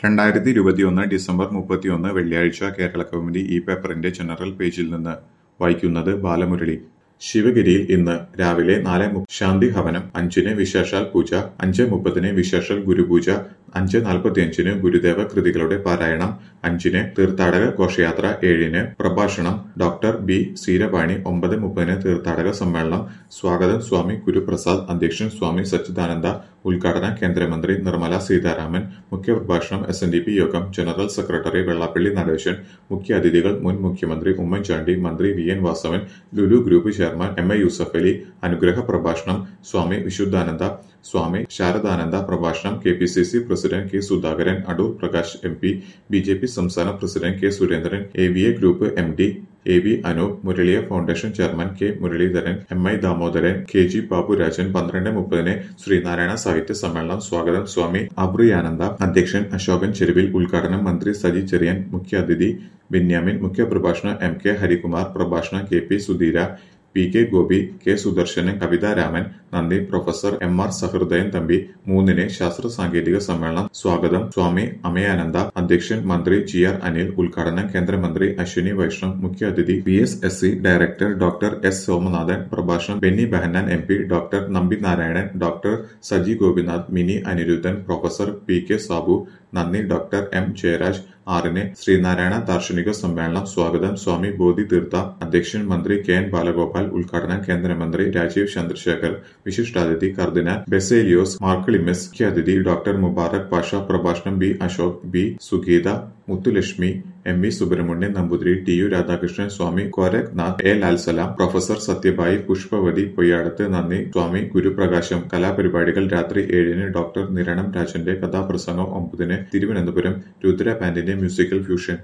2021 December 31 വെള്ളിയാഴ്ച കേരളകൗമുദി ഈ പേപ്പറിന്റെ ജനറൽ പേജിൽ നിന്ന് വായിക്കുന്നത് ബാലമുരളി. ശിവഗിരിയിൽ ഇന്ന് രാവിലെ 4:30 ശാന്തി ഹവനം, 5-ന് വിശേഷാൽ പൂജ, 5:30-ന് വിശേഷാൽ ഗുരുപൂജ, 5:45-ന് ഗുരുദേവ കൃതികളുടെ പാരായണം, 5-ന് തീർത്ഥാടക ഘോഷയാത്ര, 7-ന് പ്രഭാഷണം ഡോക്ടർ ബി സീരവാണി, 9:30-ന് തീർത്ഥാടക സമ്മേളനം. സ്വാഗതം സ്വാമി ഗുരുപ്രസാദ്, അധ്യക്ഷൻ സ്വാമി സച്ചിദാനന്ദ, ഉദ്ഘാടനം കേന്ദ്രമന്ത്രി നിർമ്മല സീതാരാമൻ, മുഖ്യപ്രഭാഷണം SNDP യോഗം ജനറൽ സെക്രട്ടറി വെള്ളാപ്പള്ളി നടേശൻ, മുഖ്യാതിഥികൾ മുൻ മുഖ്യമന്ത്രി ഉമ്മൻചാണ്ടി, മന്ത്രി VN Vasavan, Lulu group chairman MA Yusuffali, അനുഗ്രഹ പ്രഭാഷണം സ്വാമി വിശുദ്ധാനന്ദ, സ്വാമി ശാരദാനന്ദ, പ്രഭാഷണം KPCC president K Sudhakaran, Adoor Prakash MP, BJP സംസ്ഥാന president K Surendran, AVA group MD AV Anoop, Muraliya foundation chairman K Muraleedharan, MI Damodaran, KG Baburajan. 12:30-ന് ശ്രീനാരായണ സാഹിത്യ സമ്മേളനം. സ്വാഗതം സ്വാമി അഭ്രിയാനന്ദ, അധ്യക്ഷൻ അശോകൻ ചെരുവിൽ, ഉദ്ഘാടനം മന്ത്രി സജി ചെറിയാൻ, മുഖ്യാതിഥി ബെന്യാമിൻ, മുഖ്യപ്രഭാഷണം MK ഹരികുമാർ, പ്രഭാഷണം KP Sudheera, PK Gopi, K Sudarsanan, Kavitha Raman. നന്ദി പ്രൊഫസർ MR സഹൃദയൻ തമ്പി. 3-ന് ശാസ്ത്ര സാങ്കേതിക സമ്മേളനം. സ്വാഗതം സ്വാമി അമയാനന്ദ, അധ്യക്ഷൻ മന്ത്രി GR അനിൽ, ഉദ്ഘാടനം കേന്ദ്രമന്ത്രി അശ്വിനി വൈഷ്ണവ്, മുഖ്യാതിഥി PSSC director doctor S Somanathan, പ്രഭാഷണം Benny Behanan MP, doctor Nambi Narayanan, doctor Saji Gopinath, Mini Aniruddhan, professor PK Sabu. നന്ദി ഡോക്ടർ M ജയരാജ്. 6-ന് ശ്രീനാരായണ ദാർശനിക സമ്മേളനം. സ്വാഗതം സ്വാമി ബോധി തീർത്ഥ, അധ്യക്ഷൻ മന്ത്രി KN ബാലഗോപാൽ, ഉദ്ഘാടനം കേന്ദ്രമന്ത്രി രാജീവ് ചന്ദ്രശേഖർ, വിശിഷ്ടാതിഥി കർദിനാൾ ബെസേലിയോസ് മാർക്ലിമിസ്, മുഖ്യാതിഥി ഡോക്ടർ മുബാറക് പാഷ, പ്രഭാഷണം B Ashok, B Sugeetha, Muthulakshmi, MV Subrahmanian Namboothiri, TU Radhakrishnan, Swami Gorakhnath, A Lalsalam, professor Sathyabhai, Pushpavathi Poyyadath. നന്ദി സ്വാമി ഗുരുപ്രകാശം. കലാപരിപാടികൾ രാത്രി 7-ന് ഡോക്ടർ നിരണം രാജന്റെ കഥാപ്രസംഗം, 9-ന് തിരുവനന്തപുരം രുദ്ര ബാൻഡിന്റെ മ്യൂസിക്കൽ ഫ്യൂഷൻ.